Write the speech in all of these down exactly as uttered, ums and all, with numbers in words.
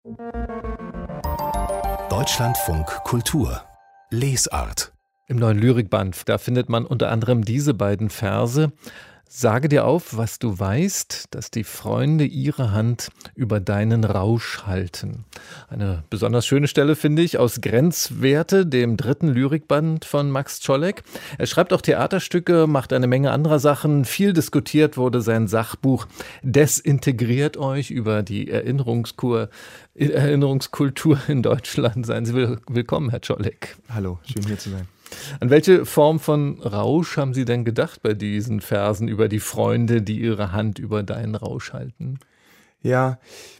Deutschlandfunk Kultur Lesart. Im neuen Lyrikband, da findet man unter anderem diese beiden Verse. Sage dir auf, was du weißt, dass die Freunde ihre Hand über deinen Rausch halten. Eine besonders schöne Stelle, finde ich, aus Grenzwerte, dem dritten Lyrikband von Max Czolek. Er schreibt auch Theaterstücke, macht eine Menge anderer Sachen. Viel diskutiert wurde sein Sachbuch Desintegriert euch über die Erinnerungskur, Erinnerungskultur in Deutschland. Seien Sie will- willkommen, Herr Czolek. Hallo, schön hier zu sein. An welche Form von Rausch haben Sie denn gedacht bei diesen Versen über die Freunde, die ihre Hand über deinen Rausch halten? Ja,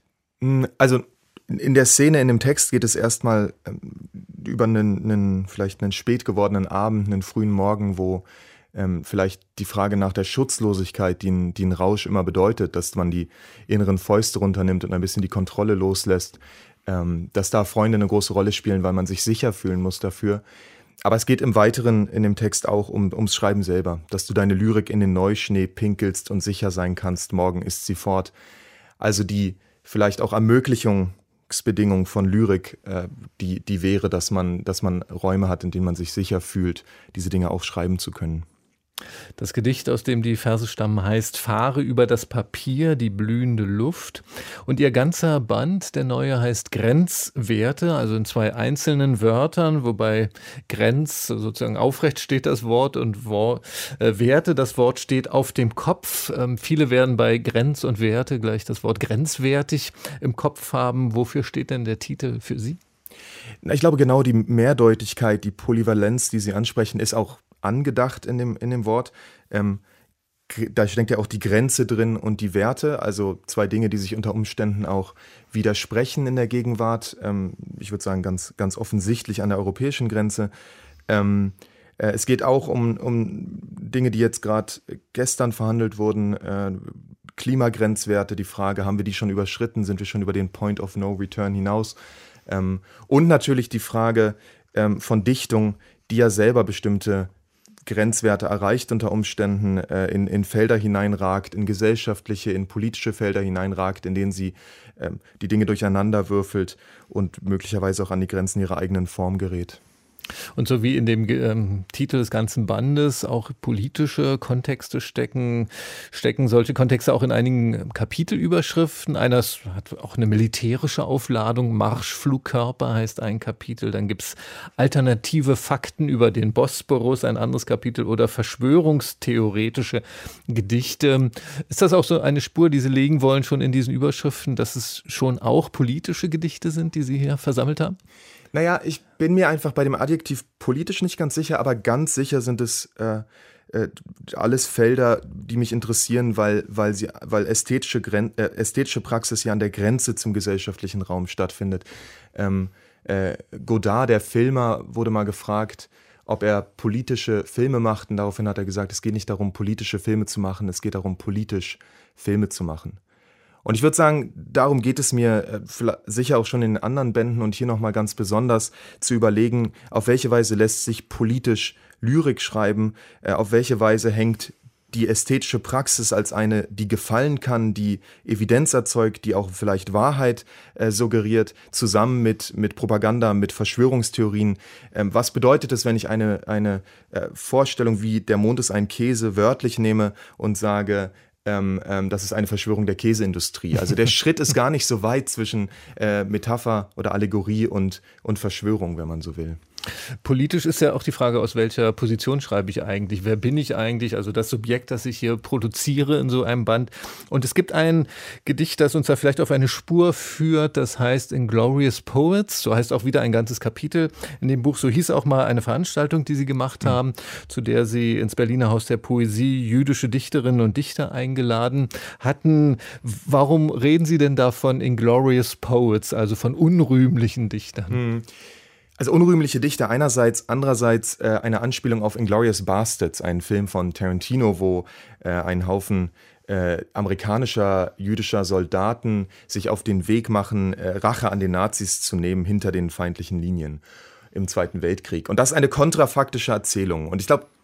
mh, also in der Szene, in dem Text geht es erstmal ähm, über einen, einen, vielleicht einen spät gewordenen Abend, einen frühen Morgen, wo ähm, vielleicht die Frage nach der Schutzlosigkeit, die, ein- die ein Rausch immer bedeutet, dass man die inneren Fäuste runternimmt und ein bisschen die Kontrolle loslässt, ähm, dass da Freunde eine große Rolle spielen, weil man sich sicher fühlen muss dafür. Aber es geht im Weiteren in dem Text auch um, ums Schreiben selber, dass du deine Lyrik in den Neuschnee pinkelst und sicher sein kannst, morgen ist sie fort. Also die vielleicht auch Ermöglichungsbedingung von Lyrik, äh, die, die wäre, dass man, dass man Räume hat, in denen man sich sicher fühlt, diese Dinge auch schreiben zu können. Das Gedicht, aus dem die Verse stammen, heißt Fahre über das Papier, die blühende Luft. Und ihr ganzer Band, der neue, heißt Grenzwerte, also in zwei einzelnen Wörtern, wobei Grenz sozusagen aufrecht steht das Wort und Wor äh, Werte, das Wort steht auf dem Kopf. Ähm, viele werden bei Grenz und Werte gleich das Wort grenzwertig im Kopf haben. Wofür steht denn der Titel für Sie? Na, Ich glaube, genau die Mehrdeutigkeit, die Polyvalenz, die Sie ansprechen, ist auch angedacht in dem, in dem Wort. Ähm, gr- da steckt ja auch die Grenze drin und die Werte, also zwei Dinge, die sich unter Umständen auch widersprechen in der Gegenwart. Ähm, ich würde sagen, ganz, ganz offensichtlich an der europäischen Grenze. Ähm, äh, es geht auch um, um Dinge, die jetzt gerade gestern verhandelt wurden. Äh, Klimagrenzwerte, die Frage, haben wir die schon überschritten? Sind wir schon über den Point of No Return hinaus? Ähm, und natürlich die Frage ähm, von Dichtung, die ja selber bestimmte Grenzwerte erreicht unter Umständen, äh, in, in Felder hineinragt, in gesellschaftliche, in politische Felder hineinragt, in denen sie ähm, die Dinge durcheinander würfelt und möglicherweise auch an die Grenzen ihrer eigenen Form gerät. Und so wie in dem ähm, Titel des ganzen Bandes auch politische Kontexte stecken, stecken solche Kontexte auch in einigen Kapitelüberschriften. Einer ist- hat auch eine militärische Aufladung, Marschflugkörper heißt ein Kapitel. Dann gibt's alternative Fakten über den Bosporus, ein anderes Kapitel, oder verschwörungstheoretische Gedichte. Ist das auch so eine Spur, die Sie legen wollen schon in diesen Überschriften, dass es schon auch politische Gedichte sind, die Sie hier versammelt haben? Naja, ich bin mir einfach bei dem Adjektiv politisch nicht ganz sicher, aber ganz sicher sind es äh, äh, alles Felder, die mich interessieren, weil, weil, sie, weil ästhetische, Gren äh, ästhetische Praxis ja an der Grenze zum gesellschaftlichen Raum stattfindet. Ähm, äh, Godard, der Filmer, wurde mal gefragt, ob er politische Filme macht, und daraufhin hat er gesagt, es geht nicht darum, politische Filme zu machen, es geht darum, politisch Filme zu machen. Und ich würde sagen, darum geht es mir äh, vielleicht- sicher auch schon in den anderen Bänden und hier nochmal ganz besonders zu überlegen, auf welche Weise lässt sich politisch Lyrik schreiben, äh, auf welche Weise hängt die ästhetische Praxis als eine, die gefallen kann, die Evidenz erzeugt, die auch vielleicht Wahrheit äh, suggeriert, zusammen mit, mit Propaganda, mit Verschwörungstheorien. Ähm, was bedeutet es, wenn ich eine, eine äh, Vorstellung wie der Mond ist ein Käse wörtlich nehme und sage, Ähm, ähm, das ist eine Verschwörung der Käseindustrie. Also der Schritt ist gar nicht so weit zwischen äh, Metapher oder Allegorie und, und Verschwörung, wenn man so will. Politisch ist ja auch die Frage, aus welcher Position schreibe ich eigentlich? Wer bin ich eigentlich? Also das Subjekt, das ich hier produziere in so einem Band. Und es gibt ein Gedicht, das uns da vielleicht auf eine Spur führt. Das heißt Inglorious Poets. So heißt auch wieder ein ganzes Kapitel in dem Buch. So hieß auch mal eine Veranstaltung, die Sie gemacht haben, mhm. zu der Sie ins Berliner Haus der Poesie jüdische Dichterinnen und Dichter eingeladen hatten. Warum reden Sie denn da von Inglorious Poets, also von unrühmlichen Dichtern? Hm. Also unrühmliche Dichter einerseits, andererseits äh, eine Anspielung auf Inglourious Basterds, einen Film von Tarantino, wo äh, ein Haufen äh, amerikanischer jüdischer Soldaten sich auf den Weg machen, äh, Rache an den Nazis zu nehmen hinter den feindlichen Linien im Zweiten Weltkrieg. Und das ist eine kontrafaktische Erzählung. Und ich glaube,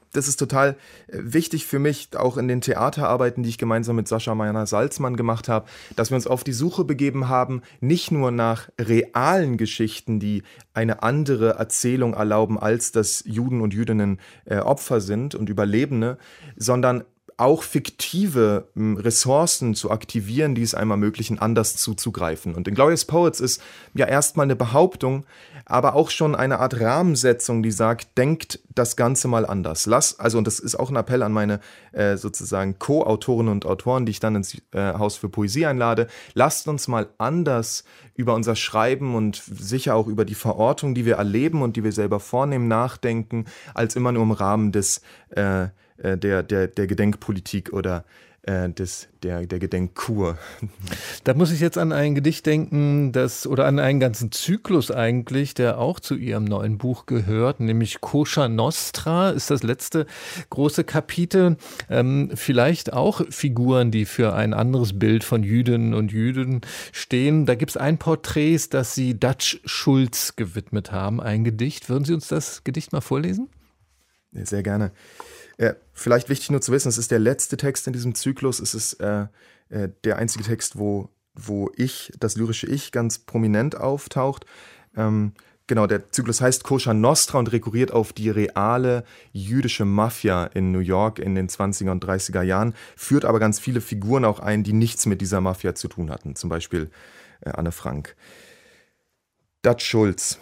das ist total wichtig für mich, auch in den Theaterarbeiten, die ich gemeinsam mit Sascha Meiner-Salzmann gemacht habe, dass wir uns auf die Suche begeben haben, nicht nur nach realen Geschichten, die eine andere Erzählung erlauben, als dass Juden und Jüdinnen äh, Opfer sind und Überlebende, sondern auch fiktive m, Ressourcen zu aktivieren, die es einem ermöglichen, anders zuzugreifen. Und Inglourious Poets ist ja erstmal eine Behauptung, aber auch schon eine Art Rahmensetzung, die sagt, denkt das Ganze mal anders. Lass, also, und das ist auch ein Appell an meine äh, sozusagen Co-Autorinnen und Autoren, die ich dann ins äh, Haus für Poesie einlade, lasst uns mal anders über unser Schreiben und sicher auch über die Verortung, die wir erleben und die wir selber vornehmen, nachdenken, als immer nur im Rahmen des äh, Der, der, der Gedenkpolitik oder äh, des, der, der Gedenkkur. Da muss ich jetzt an ein Gedicht denken, das oder an einen ganzen Zyklus eigentlich, der auch zu Ihrem neuen Buch gehört, nämlich Kosher Nostra ist das letzte große Kapitel. Ähm, vielleicht auch Figuren, die für ein anderes Bild von Jüdinnen und Juden stehen. Da gibt es ein Porträt, das Sie Dutch Schultz gewidmet haben, ein Gedicht. Würden Sie uns das Gedicht mal vorlesen? Sehr gerne. Ja, vielleicht wichtig nur zu wissen, es ist der letzte Text in diesem Zyklus. Es ist äh, äh, der einzige Text, wo, wo ich, das lyrische Ich, ganz prominent auftaucht. Ähm, genau, der Zyklus heißt Kosher Nostra und rekurriert auf die reale jüdische Mafia in New York in den zwanziger und dreißiger Jahren, führt aber ganz viele Figuren auch ein, die nichts mit dieser Mafia zu tun hatten. Zum Beispiel äh, Anne Frank. Dutch Schultz.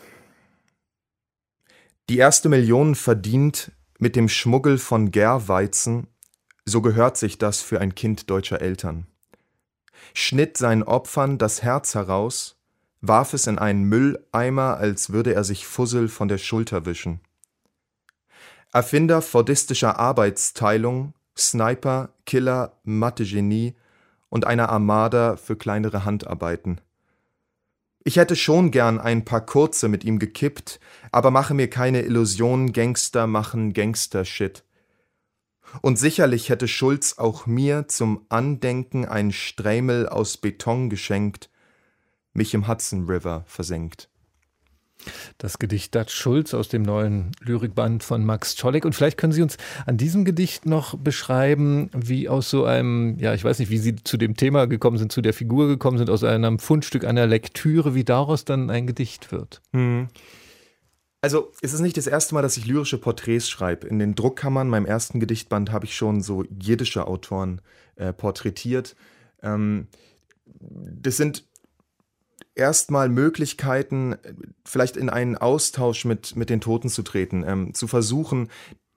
Die erste Million verdient mit dem Schmuggel von Gärweizen, so gehört sich das für ein Kind deutscher Eltern. Schnitt seinen Opfern das Herz heraus, warf es in einen Mülleimer, als würde er sich Fussel von der Schulter wischen. Erfinder fordistischer Arbeitsteilung, Sniper, Killer, Mathe-Genie und einer Armada für kleinere Handarbeiten. Ich hätte schon gern ein paar kurze mit ihm gekippt, aber mache mir keine Illusionen, Gangster machen Gangster-Shit. Und sicherlich hätte Schulz auch mir zum Andenken ein Strämel aus Beton geschenkt, mich im Hudson River versenkt. Das Gedicht Dutch Schultz aus dem neuen Lyrikband von Max Czolek. Und vielleicht können Sie uns an diesem Gedicht noch beschreiben, wie aus so einem, ja, ich weiß nicht, wie Sie zu dem Thema gekommen sind, zu der Figur gekommen sind, aus einem Fundstück, einer Lektüre, wie daraus dann ein Gedicht wird. Hm. Also es ist nicht das erste Mal, dass ich lyrische Porträts schreibe. In den Druckkammern, meinem ersten Gedichtband, habe ich schon so jiddische Autoren äh, porträtiert. Ähm, das sind erstmal Möglichkeiten, vielleicht in einen Austausch mit, mit den Toten zu treten, ähm, zu versuchen,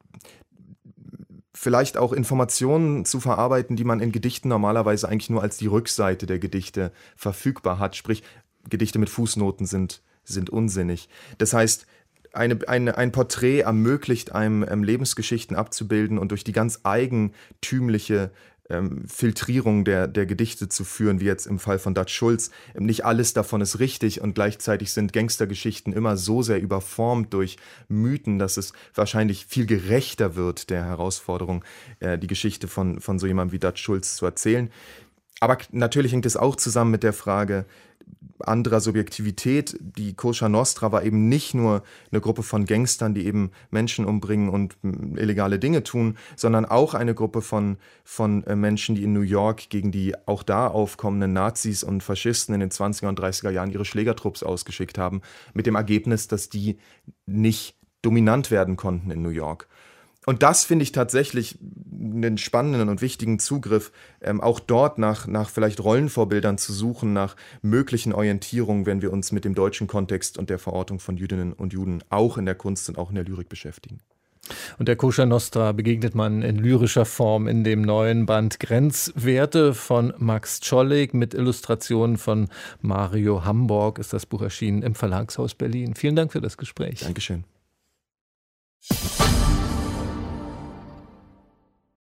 vielleicht auch Informationen zu verarbeiten, die man in Gedichten normalerweise eigentlich nur als die Rückseite der Gedichte verfügbar hat. Sprich, Gedichte mit Fußnoten sind, sind unsinnig. Das heißt, eine, eine, ein Porträt ermöglicht einem, ähm, Lebensgeschichten abzubilden und durch die ganz eigentümliche Ähm, Filtrierung der, der Gedichte zu führen, wie jetzt im Fall von Dutch Schultz. Ähm, nicht alles davon ist richtig und gleichzeitig sind Gangstergeschichten immer so sehr überformt durch Mythen, dass es wahrscheinlich viel gerechter wird, der Herausforderung, äh, die Geschichte von, von so jemandem wie Dutch Schultz zu erzählen. Aber natürlich hängt es auch zusammen mit der Frage anderer Subjektivität. Die Kosher Nostra war eben nicht nur eine Gruppe von Gangstern, die eben Menschen umbringen und illegale Dinge tun, sondern auch eine Gruppe von, von Menschen, die in New York gegen die auch da aufkommenden Nazis und Faschisten in den zwanziger und dreißiger Jahren ihre Schlägertrupps ausgeschickt haben, mit dem Ergebnis, dass die nicht dominant werden konnten in New York. Und das finde ich tatsächlich einen spannenden und wichtigen Zugriff, ähm, auch dort nach, nach vielleicht Rollenvorbildern zu suchen, nach möglichen Orientierungen, wenn wir uns mit dem deutschen Kontext und der Verortung von Jüdinnen und Juden auch in der Kunst und auch in der Lyrik beschäftigen. Und der Kosher Nostra begegnet man in lyrischer Form in dem neuen Band Grenzwerte von Max Czolek mit Illustrationen von Mario Hamburg. Ist das Buch erschienen im Verlagshaus Berlin. Vielen Dank für das Gespräch. Dankeschön.